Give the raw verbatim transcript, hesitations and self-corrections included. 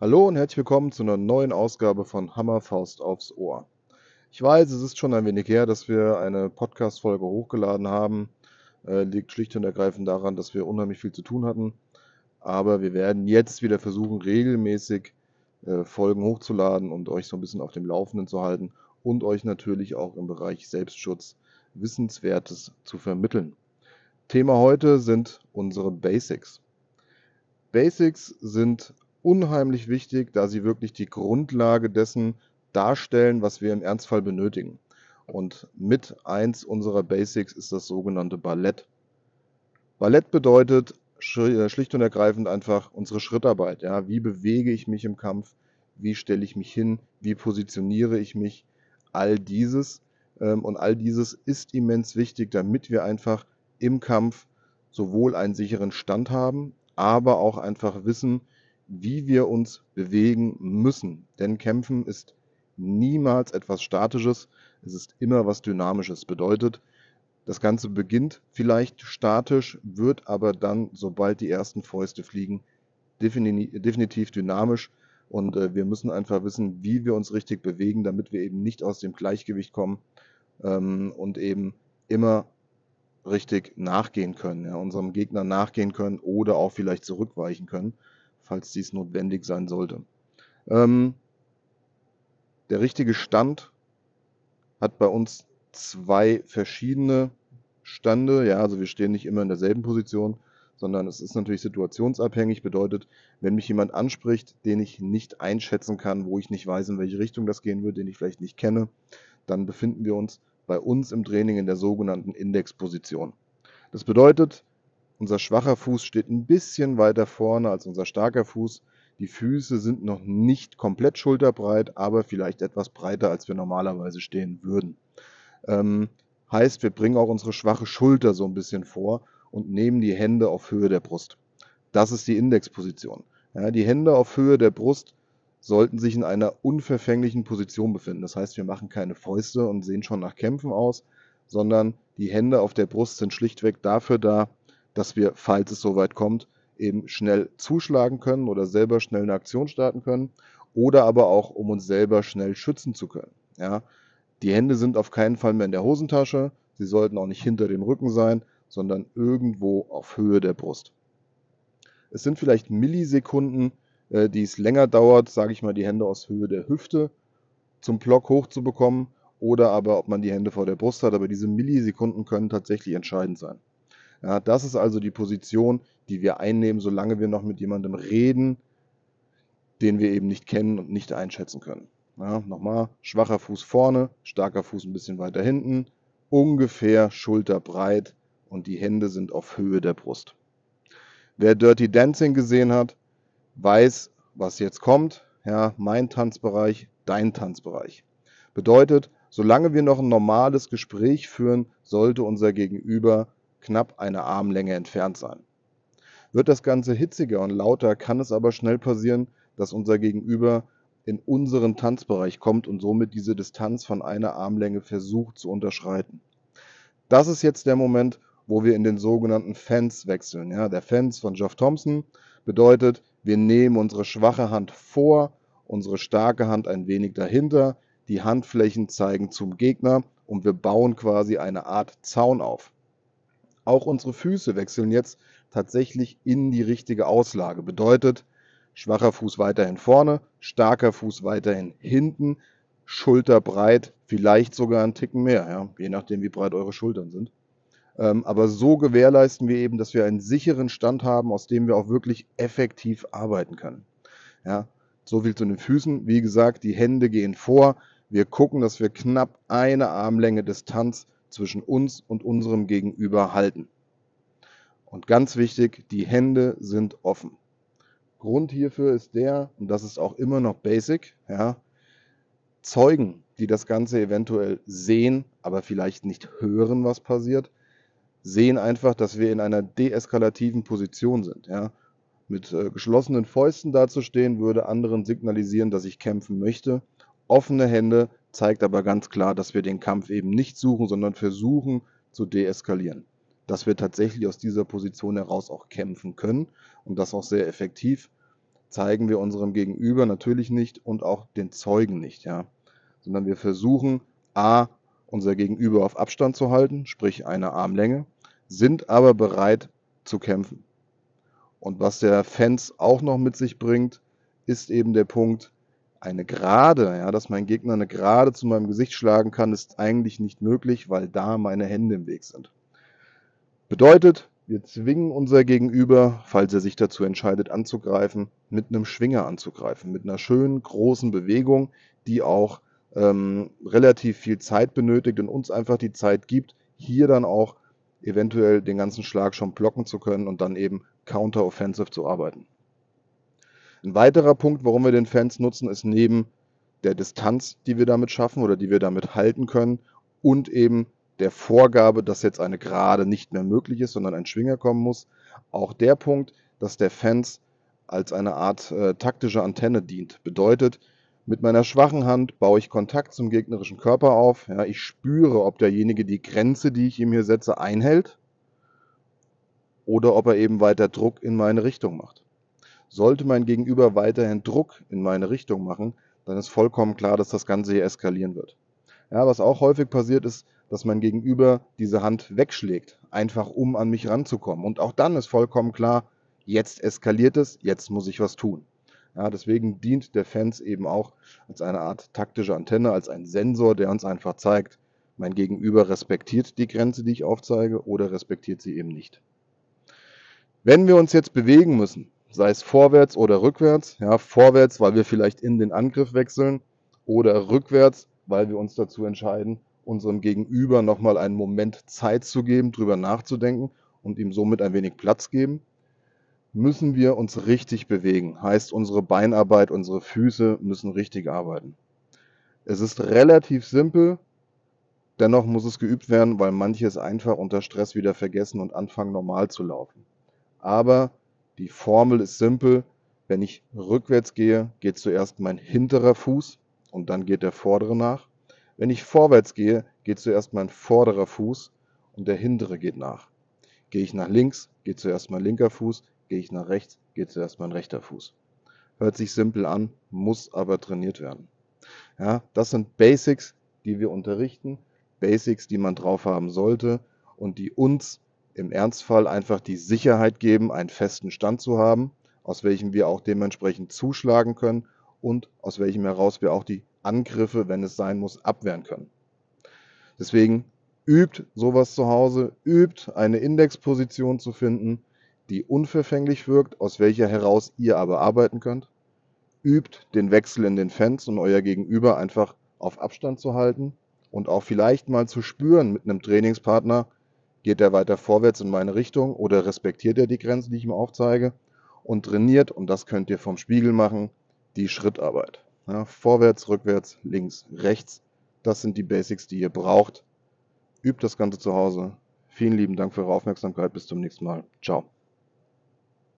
Hallo und herzlich willkommen zu einer neuen Ausgabe von Hammer, Faust aufs Ohr. Ich weiß, es ist schon ein wenig her, dass wir eine Podcast-Folge hochgeladen haben. Äh, liegt schlicht und ergreifend daran, dass wir unheimlich viel zu tun hatten. Aber wir werden jetzt wieder versuchen, regelmäßig äh, Folgen hochzuladen und euch so ein bisschen auf dem Laufenden zu halten und euch natürlich auch im Bereich Selbstschutz Wissenswertes zu vermitteln. Thema heute sind unsere Basics. Basics sind unheimlich wichtig, da sie wirklich die Grundlage dessen darstellen, was wir im Ernstfall benötigen. Und mit eins unserer Basics ist das sogenannte Ballett. Ballett bedeutet schri- äh, schlicht und ergreifend einfach unsere Schrittarbeit. Ja? Wie bewege ich mich im Kampf? Wie stelle ich mich hin? Wie positioniere ich mich? All dieses. Ähm, und all dieses ist immens wichtig, damit wir einfach im Kampf sowohl einen sicheren Stand haben, aber auch einfach wissen, wie wir uns bewegen müssen. Denn Kämpfen ist niemals etwas Statisches, es ist immer was Dynamisches. Bedeutet, das Ganze beginnt vielleicht statisch, wird aber dann, sobald die ersten Fäuste fliegen, defini definitiv dynamisch. Und äh, wir müssen einfach wissen, wie wir uns richtig bewegen, damit wir eben nicht aus dem Gleichgewicht kommen ähm, und eben immer richtig nachgehen können, ja, unserem Gegner nachgehen können oder auch vielleicht zurückweichen können, falls dies notwendig sein sollte. Ähm, der richtige Stand hat bei uns zwei verschiedene Stände. Ja, also wir stehen nicht immer in derselben Position, sondern es ist natürlich situationsabhängig. Bedeutet, wenn mich jemand anspricht, den ich nicht einschätzen kann, wo ich nicht weiß, in welche Richtung das gehen wird, den ich vielleicht nicht kenne, dann befinden wir uns bei uns im Training in der sogenannten Indexposition. Das bedeutet, unser schwacher Fuß steht ein bisschen weiter vorne als unser starker Fuß. Die Füße sind noch nicht komplett schulterbreit, aber vielleicht etwas breiter, als wir normalerweise stehen würden. Ähm, heißt, wir bringen auch unsere schwache Schulter so ein bisschen vor und nehmen die Hände auf Höhe der Brust. Das ist die Indexposition. Ja, die Hände auf Höhe der Brust sollten sich in einer unverfänglichen Position befinden. Das heißt, wir machen keine Fäuste und sehen schon nach Kämpfen aus, sondern die Hände auf der Brust sind schlichtweg dafür da, dass wir, falls es soweit kommt, eben schnell zuschlagen können oder selber schnell eine Aktion starten können oder aber auch, um uns selber schnell schützen zu können. Ja, die Hände sind auf keinen Fall mehr in der Hosentasche, sie sollten auch nicht hinter dem Rücken sein, sondern irgendwo auf Höhe der Brust. Es sind vielleicht Millisekunden, äh, die es länger dauert, sage ich mal, die Hände aus Höhe der Hüfte zum Block hochzubekommen oder aber ob man die Hände vor der Brust hat, aber diese Millisekunden können tatsächlich entscheidend sein. Ja, das ist also die Position, die wir einnehmen, solange wir noch mit jemandem reden, den wir eben nicht kennen und nicht einschätzen können. Ja, nochmal, schwacher Fuß vorne, starker Fuß ein bisschen weiter hinten, ungefähr schulterbreit und die Hände sind auf Höhe der Brust. Wer Dirty Dancing gesehen hat, weiß, was jetzt kommt. Ja, mein Tanzbereich, dein Tanzbereich. Bedeutet, solange wir noch ein normales Gespräch führen, sollte unser Gegenüber knapp eine Armlänge entfernt sein. Wird das Ganze hitziger und lauter, kann es aber schnell passieren, dass unser Gegenüber in unseren Tanzbereich kommt und somit diese Distanz von einer Armlänge versucht zu unterschreiten. Das ist jetzt der Moment, wo wir in den sogenannten Fence wechseln. Ja, der Fence von Geoff Thompson bedeutet, wir nehmen unsere schwache Hand vor, unsere starke Hand ein wenig dahinter, die Handflächen zeigen zum Gegner und wir bauen quasi eine Art Zaun auf. Auch unsere Füße wechseln jetzt tatsächlich in die richtige Auslage. Bedeutet, schwacher Fuß weiterhin vorne, starker Fuß weiterhin hinten, Schulter breit, vielleicht sogar einen Ticken mehr, ja, je nachdem, wie breit eure Schultern sind. Ähm, aber so gewährleisten wir eben, dass wir einen sicheren Stand haben, aus dem wir auch wirklich effektiv arbeiten können. Ja, so viel zu den Füßen. Wie gesagt, die Hände gehen vor. Wir gucken, dass wir knapp eine Armlänge Distanz zwischen uns und unserem Gegenüber halten. Und ganz wichtig, die Hände sind offen. Grund hierfür ist der, und das ist auch immer noch basic, ja, Zeugen, die das Ganze eventuell sehen, aber vielleicht nicht hören, was passiert, sehen einfach, dass wir in einer deeskalativen Position sind. Ja. Mit äh, geschlossenen Fäusten dazustehen, würde anderen signalisieren, dass ich kämpfen möchte. Offene Hände zeigt aber ganz klar, dass wir den Kampf eben nicht suchen, sondern versuchen zu deeskalieren. Dass wir tatsächlich aus dieser Position heraus auch kämpfen können und das auch sehr effektiv, zeigen wir unserem Gegenüber natürlich nicht und auch den Zeugen nicht, ja. Sondern wir versuchen, A, unser Gegenüber auf Abstand zu halten, sprich eine Armlänge, sind aber bereit zu kämpfen. Und was der Fence auch noch mit sich bringt, ist eben der Punkt, eine Gerade, ja, dass mein Gegner eine Gerade zu meinem Gesicht schlagen kann, ist eigentlich nicht möglich, weil da meine Hände im Weg sind. Bedeutet, wir zwingen unser Gegenüber, falls er sich dazu entscheidet anzugreifen, mit einem Schwinger anzugreifen, mit einer schönen großen Bewegung, die auch ähm, relativ viel Zeit benötigt und uns einfach die Zeit gibt, hier dann auch eventuell den ganzen Schlag schon blocken zu können und dann eben counter-offensive zu arbeiten. Ein weiterer Punkt, warum wir den Fence nutzen, ist neben der Distanz, die wir damit schaffen oder die wir damit halten können und eben der Vorgabe, dass jetzt eine Gerade nicht mehr möglich ist, sondern ein Schwinger kommen muss, auch der Punkt, dass der Fence als eine Art äh, taktische Antenne dient. Bedeutet, mit meiner schwachen Hand baue ich Kontakt zum gegnerischen Körper auf. Ja, ich spüre, ob derjenige die Grenze, die ich ihm hier setze, einhält oder ob er eben weiter Druck in meine Richtung macht. Sollte mein Gegenüber weiterhin Druck in meine Richtung machen, dann ist vollkommen klar, dass das Ganze hier eskalieren wird. Ja, was auch häufig passiert ist, dass mein Gegenüber diese Hand wegschlägt, einfach um an mich ranzukommen. Und auch dann ist vollkommen klar, jetzt eskaliert es, jetzt muss ich was tun. Ja, deswegen dient der Fence eben auch als eine Art taktische Antenne, als ein Sensor, der uns einfach zeigt, mein Gegenüber respektiert die Grenze, die ich aufzeige, oder respektiert sie eben nicht. Wenn wir uns jetzt bewegen müssen, sei es vorwärts oder rückwärts, ja, vorwärts, weil wir vielleicht in den Angriff wechseln, oder rückwärts, weil wir uns dazu entscheiden, unserem Gegenüber nochmal einen Moment Zeit zu geben, drüber nachzudenken und ihm somit ein wenig Platz geben, müssen wir uns richtig bewegen. Heißt, unsere Beinarbeit, unsere Füße müssen richtig arbeiten. Es ist relativ simpel, dennoch muss es geübt werden, weil manche es einfach unter Stress wieder vergessen und anfangen normal zu laufen. Aber die Formel ist simpel. Wenn ich rückwärts gehe, geht zuerst mein hinterer Fuß und dann geht der vordere nach. Wenn ich vorwärts gehe, geht zuerst mein vorderer Fuß und der hintere geht nach. Gehe ich nach links, geht zuerst mein linker Fuß. Gehe ich nach rechts, geht zuerst mein rechter Fuß. Hört sich simpel an, muss aber trainiert werden. Ja, das sind Basics, die wir unterrichten, Basics, die man drauf haben sollte und die uns im Ernstfall einfach die Sicherheit geben, einen festen Stand zu haben, aus welchem wir auch dementsprechend zuschlagen können und aus welchem heraus wir auch die Angriffe, wenn es sein muss, abwehren können. Deswegen übt sowas zu Hause, übt eine Indexposition zu finden, die unverfänglich wirkt, aus welcher heraus ihr aber arbeiten könnt. Übt den Wechsel in den Fence und euer Gegenüber einfach auf Abstand zu halten und auch vielleicht mal zu spüren mit einem Trainingspartner, geht er weiter vorwärts in meine Richtung oder respektiert er die Grenze, die ich ihm aufzeige, und trainiert, und das könnt ihr vom Spiegel machen, die Schrittarbeit. Ja, vorwärts, rückwärts, links, rechts, das sind die Basics, die ihr braucht. Übt das Ganze zu Hause. Vielen lieben Dank für eure Aufmerksamkeit. Bis zum nächsten Mal. Ciao.